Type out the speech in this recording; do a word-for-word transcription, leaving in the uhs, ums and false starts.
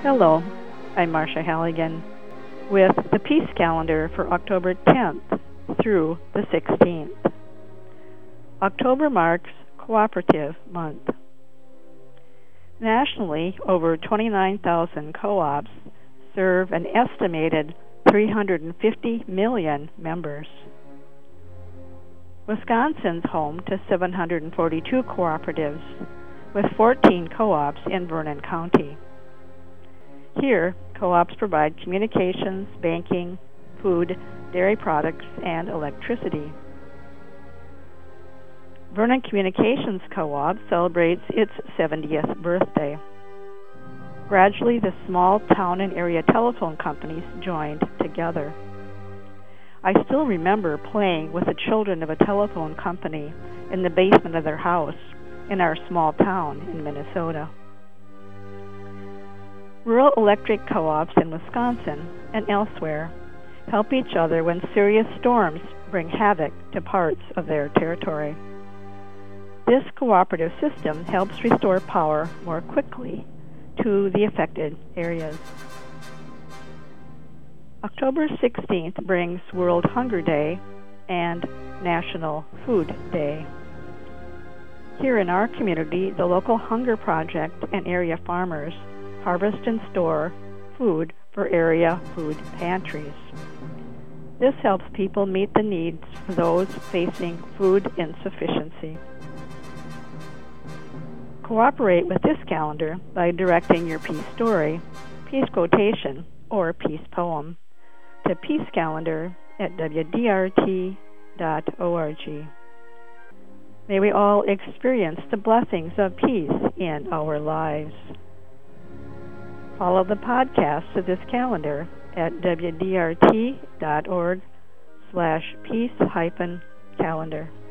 Hello, I'm Marcia Halligan with the Peace Calendar for October tenth through the sixteenth. October marks Cooperative Month. Nationally, over twenty-nine thousand co-ops serve an estimated three hundred fifty million members. Wisconsin's home to seven hundred forty-two cooperatives, with fourteen co-ops in Vernon County. Here, co-ops provide communications, banking, food, dairy products, and electricity. Vernon Communications Co-op celebrates its seventieth birthday. Gradually, the small town and area telephone companies joined together. I still remember playing with the children of a telephone company in the basement of their house in our small town in Minnesota. Rural electric co-ops in Wisconsin and elsewhere help each other when serious storms bring havoc to parts of their territory. This cooperative system helps restore power more quickly to the affected areas. October sixteenth brings World Hunger Day and National Food Day. Here in our community, the local Hunger Project and area farmers harvest and store food for area food pantries. This helps people meet the needs for those facing food insufficiency. Cooperate with this calendar by directing your peace story, peace quotation, or peace poem to Peace Calendar at w d r t dot org. May we all experience the blessings of peace in our lives. Follow the podcast of this calendar at w d r t dot org slash peace hyphen calendar.